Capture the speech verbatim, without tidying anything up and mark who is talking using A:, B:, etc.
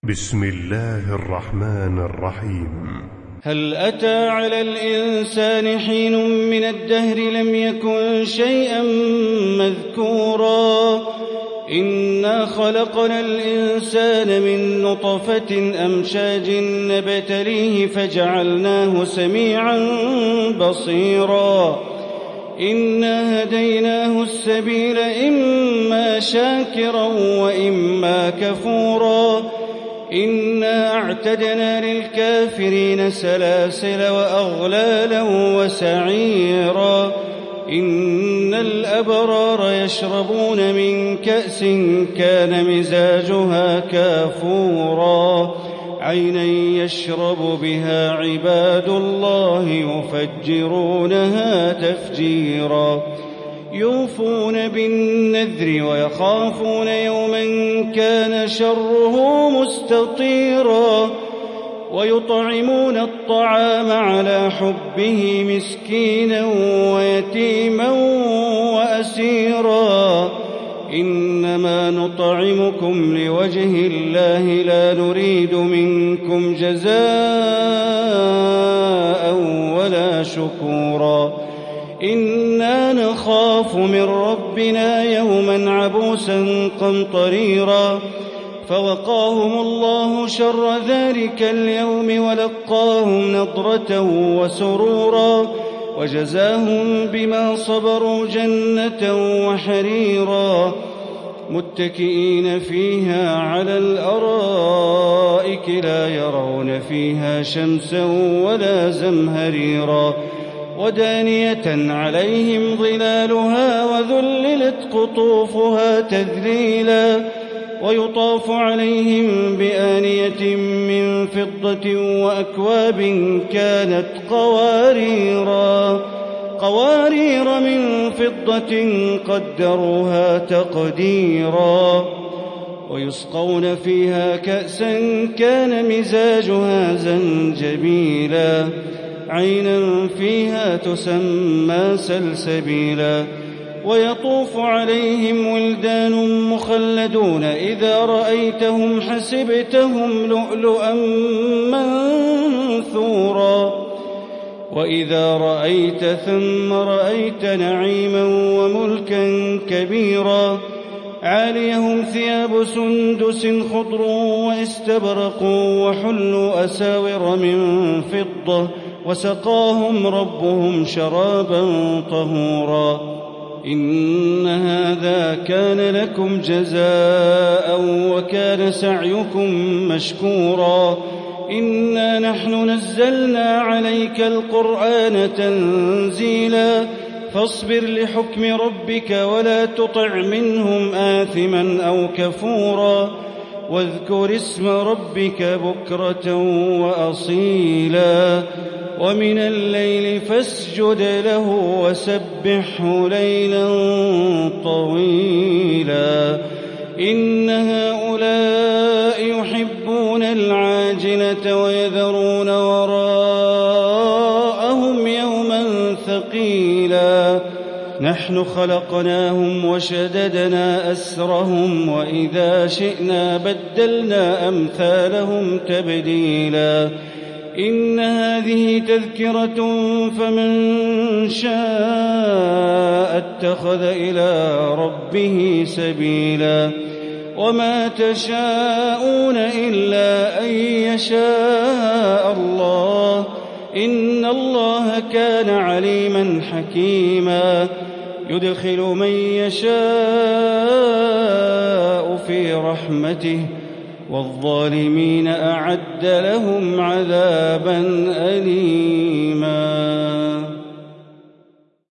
A: بسم الله الرحمن الرحيم.
B: هل أتى على الإنسان حين من الدهر لم يكن شيئا مذكورا إنا خلقنا الإنسان من نطفة أمشاج نبتليه فجعلناه سميعا بصيرا إنا هديناه السبيل إما شاكرا وإما كفورا إنا أعتدنا للكافرين سلاسل وأغلالا وسعيرا إن الأبرار يشربون من كأس كان مزاجها كافورا عينا يشرب بها عباد الله يفجرونها تفجيرا يوفون بالنذر ويخافون يوما كان شره مستطيرا ويطعمون الطعام على حبه مسكينا ويتيما وأسيرا إنما نطعمكم لوجه الله لا نريد منكم جزاء ولا شكورا إنا نخاف من ربنا يوما عبوسا قمطريرا فوقاهم الله شر ذلك اليوم ولقاهم نضرة وسرورا وجزاهم بما صبروا جنة وحريرا متكئين فيها على الأرائك لا يرون فيها شمسا ولا زمهريرا ودانية عليهم ظلالها وذللت قطوفها تذليلا ويطاف عليهم بآنية من فضة وأكواب كانت قواريرا قوارير من فضة قدروها تقديرا ويسقون فيها كأسا كان مزاجها زنجبيلا عينا فيها تسمى سلسبيلا ويطوف عليهم ولدان مخلدون إذا رأيتهم حسبتهم لؤلؤا منثورا وإذا رأيت ثم رأيت نعيما وملكا كبيرا عاليهم ثياب سندس خضر واستبرق وحلوا أساور من فضة وسقاهم ربهم شرابا طهورا إن هذا كان لكم جزاء وكان سعيكم مشكورا إنا نحن نزلنا عليك القرآن تنزيلا فاصبر لحكم ربك ولا تطع منهم آثما أو كفورا واذكر اسم ربك بكرة وأصيلا ومن الليل فاسجد له وسبحه ليلا طويلا إن هؤلاء يحبون العاجلة ويذرون وراءهم يوما ثقيلا نحن خلقناهم وشددنا أسرهم وإذا شئنا بدلنا أمثالهم تبديلا إن هذه تذكرة فمن شاء اتخذ إلى ربه سبيلا وما تشاءون إلا أن يشاء الله إن الله كان عليما حكيما يدخل من يشاء في رحمته والظالمين أعد لهم عذابا أليما.